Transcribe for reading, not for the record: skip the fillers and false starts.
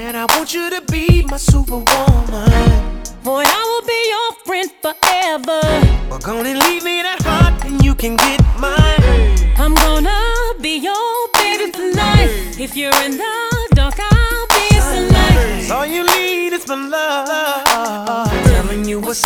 And I want you to be my superwoman. Boy, I will be your friend forever. We're gonna leave me that heart and you can get mine. I'm gonna be your baby for life. If you're in the dark, I'll be your sunlight. All you need is my love.